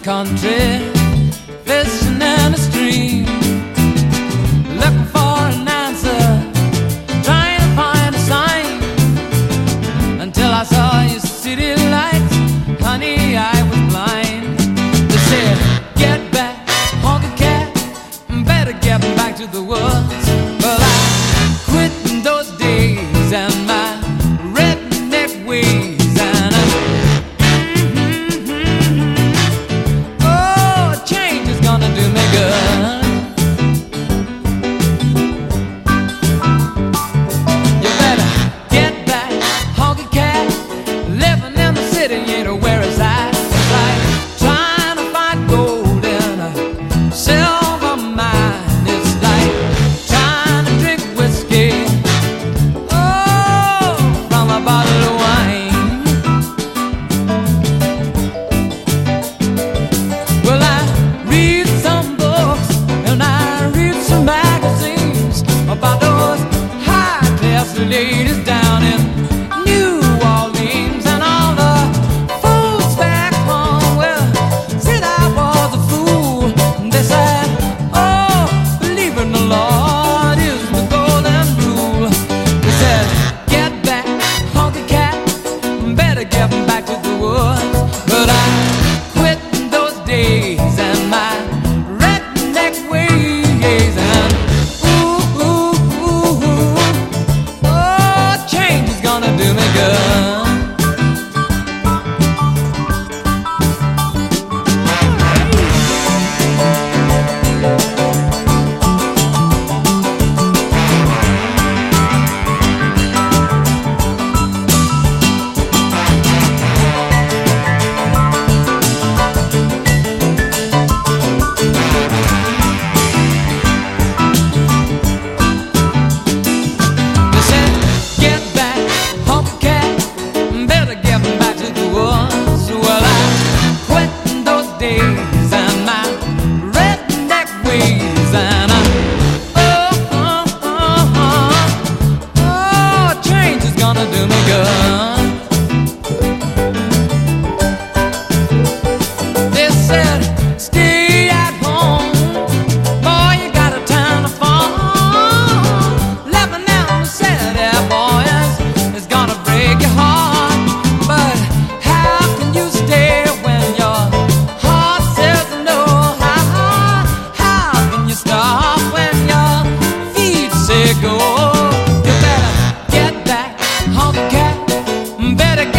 country, fishing in a stream, looking for an answer, trying to find a sign, until I saw your city lights. Honey, I was blind. They said, get back, honky cat, better get back to the woods. Well, I quit in those days and my redneck ways. Ladies down in New Orleans and all the fools back home, well, said I was a fool. They said, oh, believe in the Lord is the golden rule. They said, get back, honky cat, better get back to the woods. But I quit those days and my redneck ways, and do me good. Days and my redneck ways, and change is gonna do me good. They said, stay at home, boy, you got a town to fall. Living down the city, boys, it's gonna break your heart. But how can you stay when you're go? You better get back, honky cat, better